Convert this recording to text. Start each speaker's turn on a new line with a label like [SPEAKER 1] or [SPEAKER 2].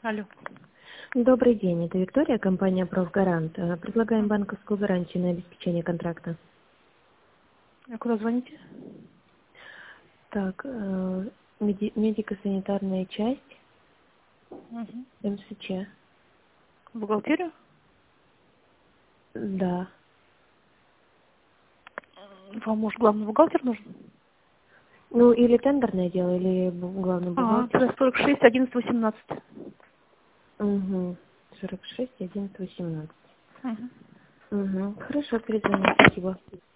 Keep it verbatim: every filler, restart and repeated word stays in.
[SPEAKER 1] Алло.
[SPEAKER 2] Добрый день, это Виктория, компания «Профгарант». Э, Предлагаем банковскую гарантию на обеспечение контракта.
[SPEAKER 1] А куда звоните?
[SPEAKER 2] Так, э, меди- медико-санитарная часть,
[SPEAKER 1] Угу.
[SPEAKER 2] МСЧ.
[SPEAKER 1] В бухгалтерию?
[SPEAKER 2] Да.
[SPEAKER 1] Вам, может, главный бухгалтер нужен?
[SPEAKER 2] Ну, или тендерное дело, или бу- главный
[SPEAKER 1] А,
[SPEAKER 2] бухгалтер.
[SPEAKER 1] сорок шесть, одиннадцать, восемнадцать.
[SPEAKER 2] Угу. сорок шесть, одиннадцать, восемнадцать.
[SPEAKER 1] Угу.
[SPEAKER 2] Угу. Хорошо, перезвоню, спасибо.